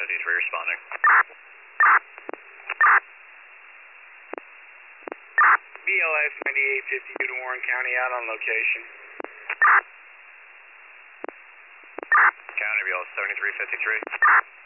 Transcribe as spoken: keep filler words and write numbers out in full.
fifty-three responding. B L S ninety-eight fifty-two to Warren County, out on location. County B L S seventy-three fifty-three.